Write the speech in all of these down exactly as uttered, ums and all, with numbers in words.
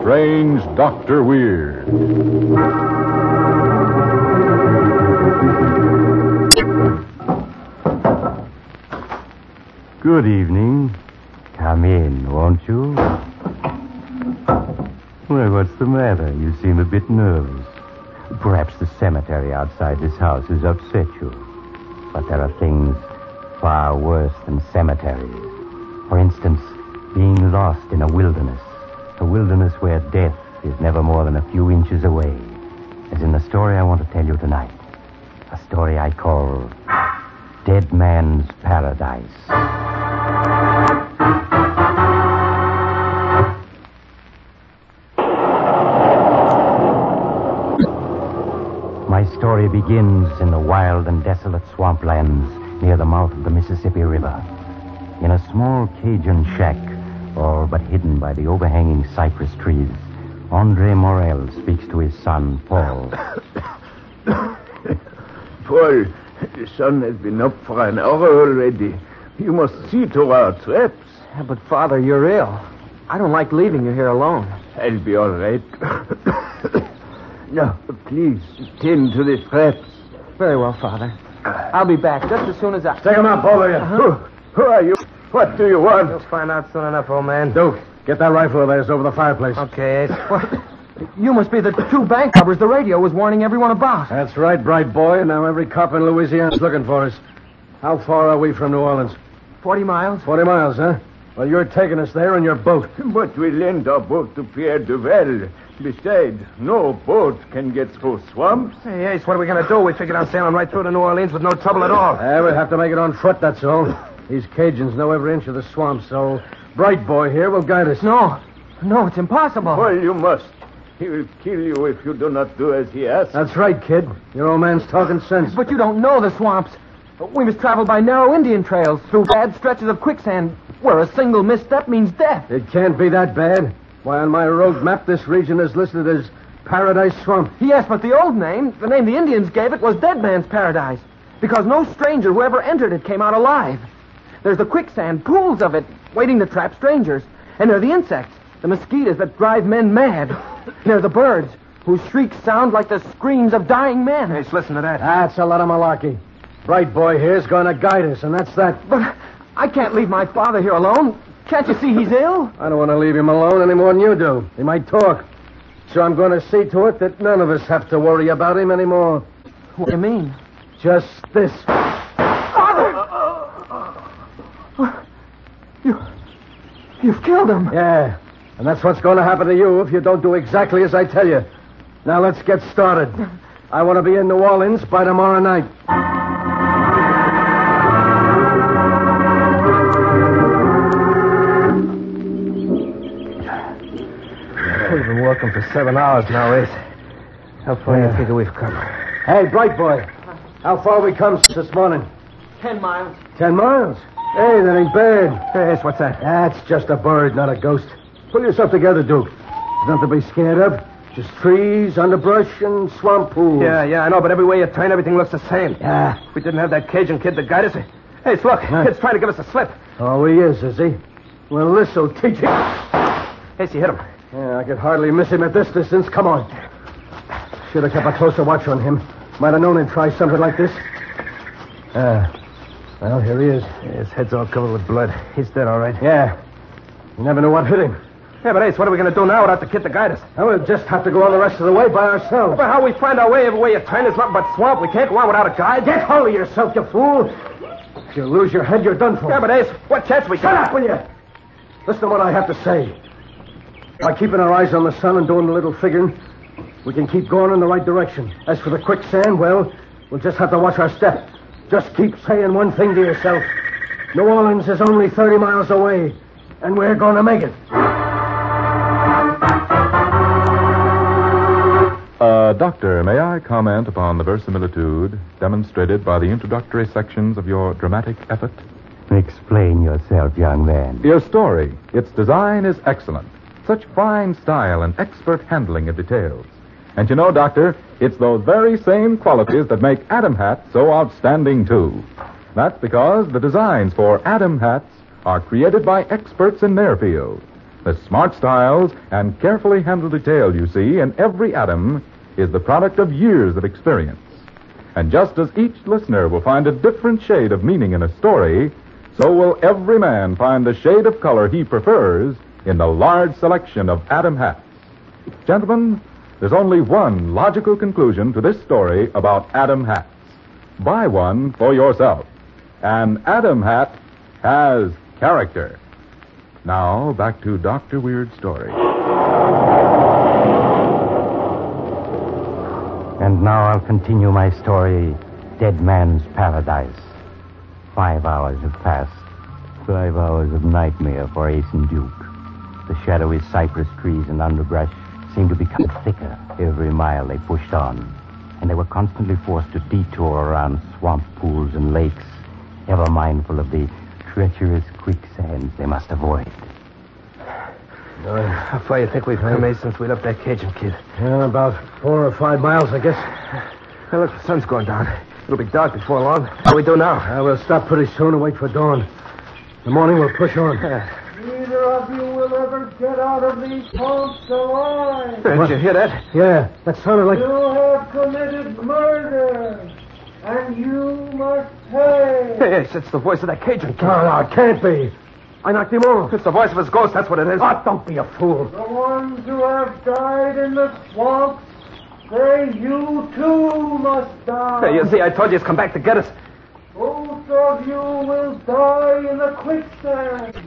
strange Doctor Weird. Good evening. Come in, won't you? Well, what's the matter? You seem a bit nervous. Perhaps the cemetery outside this house has upset you. But there are things far worse than cemeteries. For instance, being lost in a wilderness. A wilderness where death is never more than a few inches away. As in the story I want to tell you tonight. A story I call Dead Man's Paradise. My story begins in the wild and desolate swamplands near the mouth of the Mississippi River. In a small Cajun shack, all but hidden by the overhanging cypress trees, Andre Morel speaks to his son, Paul. Paul, the sun has been up for an hour already. You must see to our traps. Yeah, but, Father, you're ill. I don't like leaving you here alone. I'll be all right. Now, please, tend to the traps. Very well, Father. I'll be back just as soon as I... Take him up, both of you. Uh-huh. Who, who are you? What do you want? You'll find out soon enough, old man. Duke, get that rifle of theirs over the fireplace. Okay, Ace. What? You must be the two bank robbers the radio was warning everyone about. That's right, bright boy. Now every cop in Louisiana is looking for us. How far are we from New Orleans? Forty miles. Forty miles, huh? Well, you're taking us there in your boat. But we lend our boat to Pierre Duval. Besides, no boat can get through swamps. Hey, Ace, what are we going to do? We figured on sailing right through to New Orleans with no trouble at all. Uh, we'll have to make it on foot, that's all. These Cajuns know every inch of the swamp, so bright boy here will guide us. No. No, it's impossible. Well, you must. He will kill you if you do not do as he asks. That's right, kid. Your old man's talking sense. But you don't know the swamps. We must travel by narrow Indian trails through bad stretches of quicksand where a single misstep means death. It can't be that bad. Why, on my road map, this region is listed as Paradise Swamp. Yes, but the old name, the name the Indians gave it, was Dead Man's Paradise. Because no stranger who ever entered it came out alive. There's the quicksand, pools of it, waiting to trap strangers. And there are the insects, the mosquitoes that drive men mad. There are the birds, whose shrieks sound like the screams of dying men. Hey, listen to that. That's a lot of malarkey. Bright boy here's going to guide us, and that's that. But I can't leave my father here alone. Can't you see he's ill? I don't want to leave him alone any more than you do. He might talk. So I'm going to see to it that none of us have to worry about him anymore. What do you mean? Just this. Father! You... You've killed him. Yeah. And that's what's going to happen to you if you don't do exactly as I tell you. Now let's get started. I want to be in New Orleans by tomorrow night. We've been working for seven hours now, Ace. How far do you figure we've come? Hey, bright boy. How far we come this morning? Ten miles. Ten miles? Hey, that ain't bad. Hey, Ace, what's that? That's just a bird, not a ghost. Pull yourself together, Duke. There's nothing to be scared of. Just trees, underbrush, and swamp pools. Yeah, yeah, I know, but every way you turn, everything looks the same. Yeah. If we didn't have that Cajun kid to guide us... Hey, look, huh? Kid's trying to give us a slip. Oh, he is, is he? Well, this'll teach him. Ace, you hit him. Yeah, I could hardly miss him at this distance. Come on. Should have kept a closer watch on him. Might have known he'd try something like this. Ah. Well, here he is. Yeah, his head's all covered with blood. He's dead, all right. Yeah. You never knew what hit him. Yeah, but Ace, what are we going to do now without the kid to guide us? Well, we'll just have to go on the rest of the way by ourselves. But how we find our way every way you turn is nothing but swamp. We can't go on without a guide. Get hold of yourself, you fool. If you lose your head, you're done for. Yeah, but Ace, what chance we Shut got? up, will you? Listen to what I have to say. By keeping our eyes on the sun and doing a little figuring, we can keep going in the right direction. As for the quicksand, well, we'll just have to watch our step. Just keep saying one thing to yourself. New Orleans is only thirty miles away, and we're going to make it. Uh, Doctor, may I comment upon the verisimilitude demonstrated by the introductory sections of your dramatic effort? Explain yourself, young man. Your story, its design is excellent. Such fine style and expert handling of details. And you know, Doctor, it's those very same qualities that make Adam hats so outstanding, too. That's because the designs for Adam hats are created by experts in their field. The smart styles and carefully handled detail you see in every atom is the product of years of experience. And just as each listener will find a different shade of meaning in a story, so will every man find the shade of color he prefers in the large selection of Adam hats. Gentlemen, there's only one logical conclusion to this story about Adam hats. Buy one for yourself. An Adam hat has character. Now, back to Doctor Weird's story. And now I'll continue my story, Dead Man's Paradise. Five hours have passed. Five hours of nightmare for Ace and Duke. The shadowy cypress trees and underbrush seemed to become thicker every mile they pushed on. And they were constantly forced to detour around swamp pools and lakes, ever mindful of the treacherous quicksands they must avoid. Uh, how far you think we've come, Ace, since we left that Cajun kid? Yeah, about four or five miles, I guess. Hey, look, the sun's going down. It'll be dark before long. What do we do now? Uh, we'll stop pretty soon and wait for dawn. In the morning, we'll push on. Neither of you will ever get out of these swamps alive. Did you hear that? Yeah, that sounded like... You have committed murder, and you must pay. Hey, Ace, it's the voice of that Cajun kid. No, no, it can't be. I knocked him off. It's the voice of his ghost, that's what it is. Oh, don't be a fool. The ones who have died in the swamps say you too must die. Hey, you see, I told you he's come back to get us. Both of you will die in the quicksand.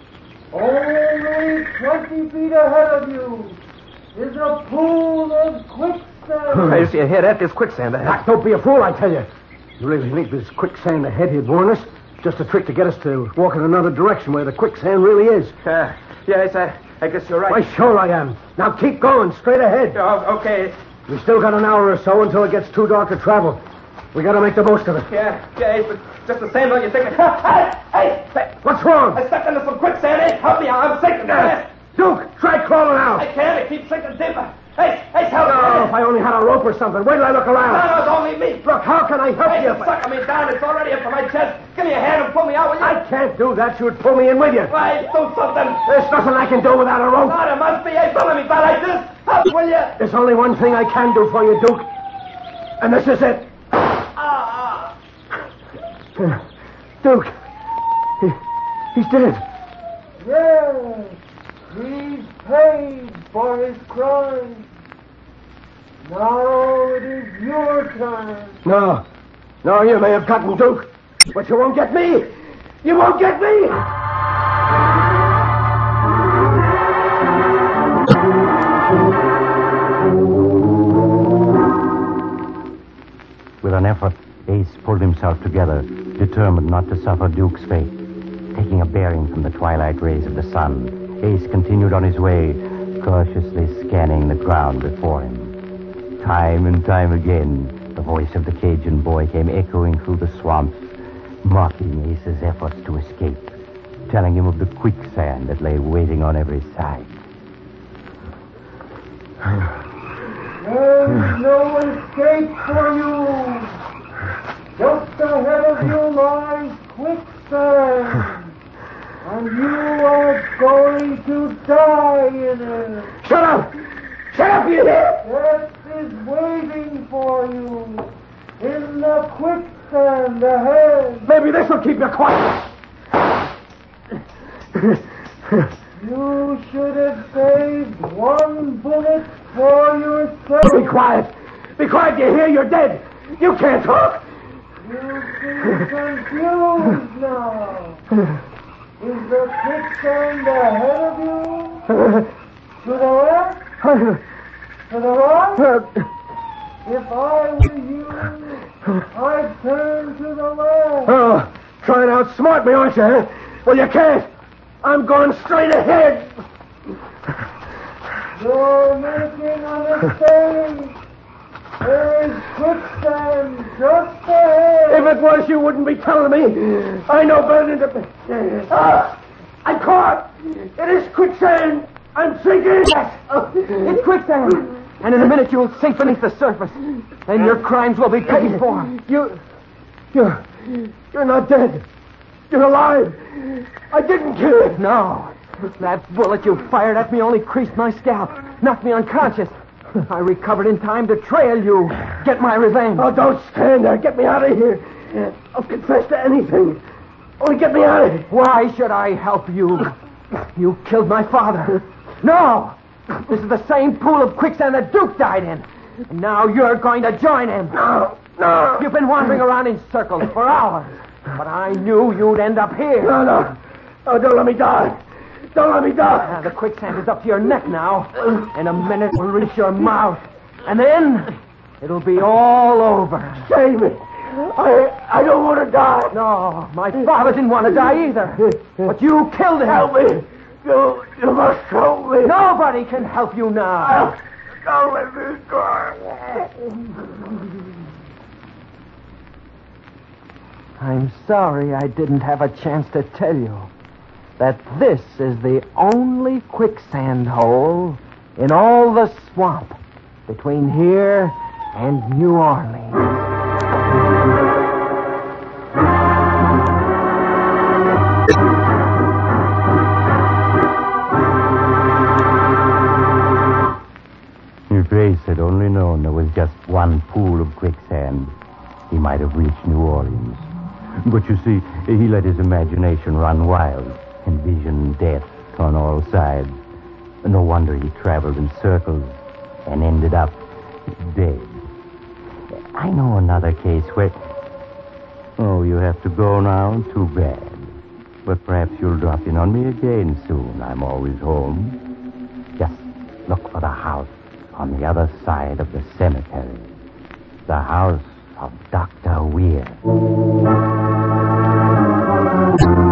Only twenty feet ahead of you is a pool of quicksand. Hey, you see, you hear that? There's quicksand ahead. Ah, don't be a fool, I tell you. You really think this quicksand ahead he'd warn us? Just a trick to get us to walk in another direction where the quicksand really is. Uh, yeah, Ace, I, I guess you're right. Why, sure I am. Now keep going, straight ahead. Oh, okay. We still got an hour or so until it gets too dark to travel. We got to make the most of it. Yeah, yeah, Ace, but just the same, don't you think? Hey, hey, hey. What's wrong? I stepped into some quicksand, Ace. Help me, I'm sinking. Uh, Duke, try crawling out. I can't, it keeps sinking deeper. Ace, Ace, help Oh, me. if I only had a rope or something. Wait till I look No, around. no, it's only me. Look, how can I help Ace, you? you're sucking me down. It's already up to my chest. Give me a hand and pull me out, will you? I can't do that. You'd pull me in with you. Why, do something. There's nothing I can do without a rope. God, it must be. Ace, don't let me die like this. Help, will you? There's only one thing I can do for you, Duke. And this is it. Ah, Uh, Duke. He, he's dead. Yes, he's paid for his crime. Now it is your turn. No. No, you may have gotten Duke. But you won't get me. You won't get me. With an effort, Ace pulled himself together, determined not to suffer Duke's fate. Taking a bearing from the twilight rays of the sun, Ace continued on his way, cautiously scanning the ground before him. Time and time again, the voice of the Cajun boy came echoing through the swamps, mocking Ace's efforts to escape, telling him of the quicksand that lay waiting on every side. There's no escape for you. Just ahead of you lies quicksand. And you are going to die in it. Shut up! Shut up, you hear? Death is waiting for you in the quicksand ahead. Maybe this will keep you quiet. You should have saved one bullet for yourself. Be quiet. Be quiet, you hear? You're dead. You can't talk. You seem confused now. Is the quicksand ahead of you? To the left? To the right? If I were you, I'd turn to the left. Oh, trying to outsmart me, aren't you, huh? Well, you can't. I'm going straight ahead. You're making a mistake. There is quicksand just ahead. If it was, you wouldn't be telling me. I know better than to... Ah, I'm caught. It is quicksand. I'm sinking. Yes. It's quicksand. And in a minute you'll sink beneath the surface. And your crimes will be paid for. You... You're... You're not dead. You're alive. I didn't kill you. No. That bullet you fired at me only creased my scalp, knocked me unconscious. I recovered in time to trail you, get my revenge. Oh, don't stand there. Get me out of here. I'll confess to anything. Only get me out of here. Why should I help you? You killed my father. No! This is the same pool of quicksand that Duke died in. And now you're going to join him. No, no. You've been wandering around in circles for hours. But I knew you'd end up here. No, no. Oh, don't let me die. Don't let me die. Ah, the quicksand is up to your neck now. In a minute, we'll reach your mouth. And then, it'll be all over. Save me. I I don't want to die. No, my father didn't want to die either. But you killed him. Help me. You, you must help me. Nobody can help you now. Don't let me die. I'm sorry I didn't have a chance to tell you that this is the only quicksand hole in all the swamp between here and New Orleans. If Race had only known there was just one pool of quicksand, he might have reached New Orleans. But you see, he let his imagination run wild, envisioned death on all sides. No wonder he traveled in circles and ended up dead. I know another case where... Oh, you have to go now? Too bad. But perhaps you'll drop in on me again soon. I'm always home. Just look for the house on the other side of the cemetery. The house of Doctor Weir.